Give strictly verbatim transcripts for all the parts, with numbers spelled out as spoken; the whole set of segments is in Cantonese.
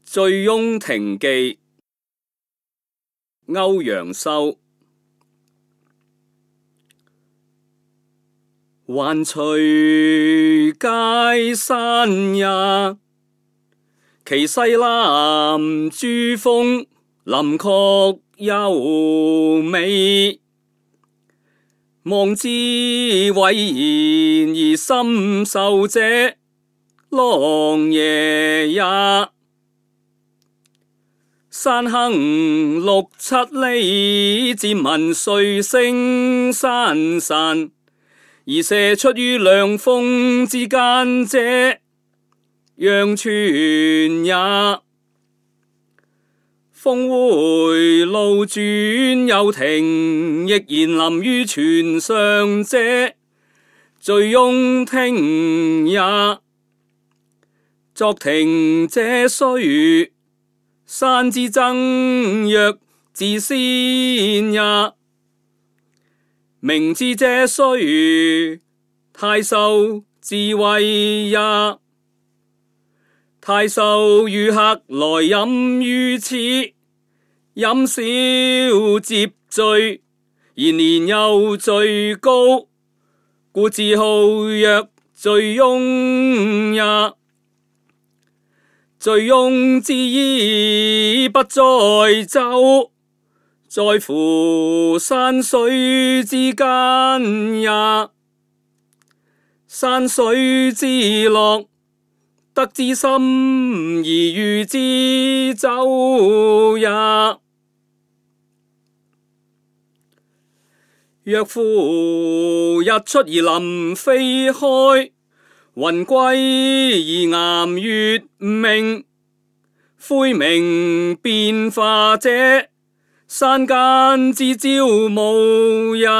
醉翁亭記，歐陽修。環隨街山也，其西南珠峰，林壑幽美。望之蔚然而深受者，狼爺也。山行六七里，漸聞水聲潺潺，而射出於兩峰之間者，陽泉也。峰回路轉有亭，亦然臨於泉上者，醉翁亭也。作亭者須山之爭曰自先也，名之者須太守自為也。太守與客來飲於此，飲少接醉，而年又最高，故自號曰醉翁也。醉翁之意不在酒，在乎山水之間也。山水之樂，得之心而寓之酒也。若夫日出而林霏開，雲歸而岩月明，晦明變化者，山間之朝暮也。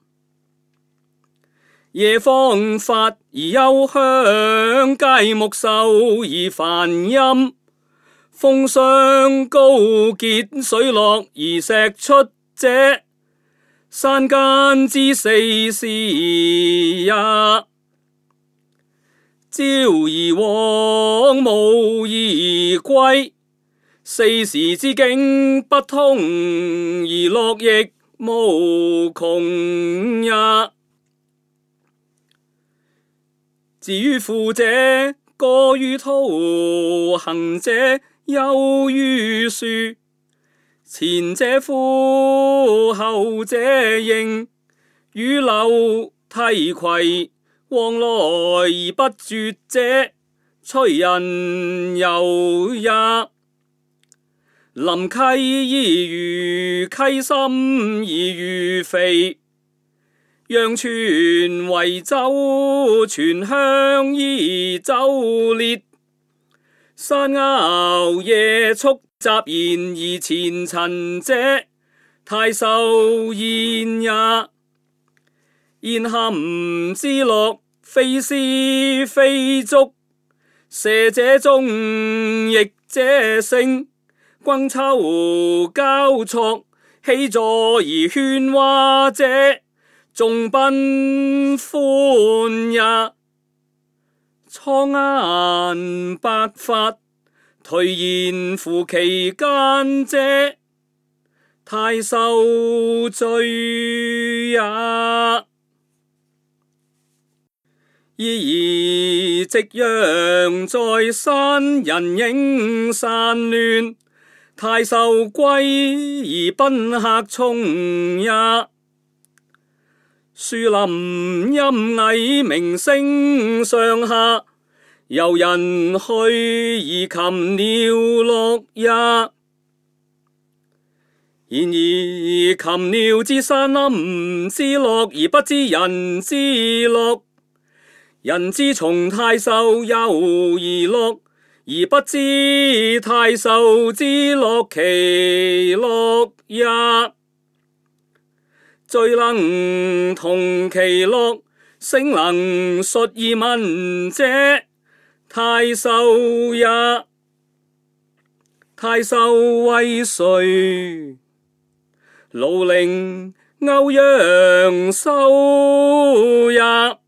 夜放發而幽香，佳木秀而繁蔭，峰相高潔，水落而石出者，山間之四時也。朝而往，暮而歸，四時之境不通，而樂亦無窮也。至於富者，歌於濤；行者，休於樹。前者呼，後者應，雨流涕攜，往來而不絕者，催人遊也。臨溪而魚，溪深而魚肥，陽泉為舟，泉香而舟烈。山坳夜宿，雜然而前塵者，太守宴也。宴酣之樂，非絲非竹，射者中，翼者聲，觥籌交錯，起坐而喧嘩者，眾賓歡也。蒼顏白髮，頹然乎其間者，太守醉也。依而夕陽在山，人影散亂，太守歸而賓客從也。樹林陰翳，鳴聲上下，遊人去而禽鳥樂也。然而禽鳥知山林之樂，而不知人之樂。人之從太守遊而樂，而不知太守之樂其樂也。醉能同其樂，醒能述而聞者，太守也。太守為誰？盧陵歐陽修也。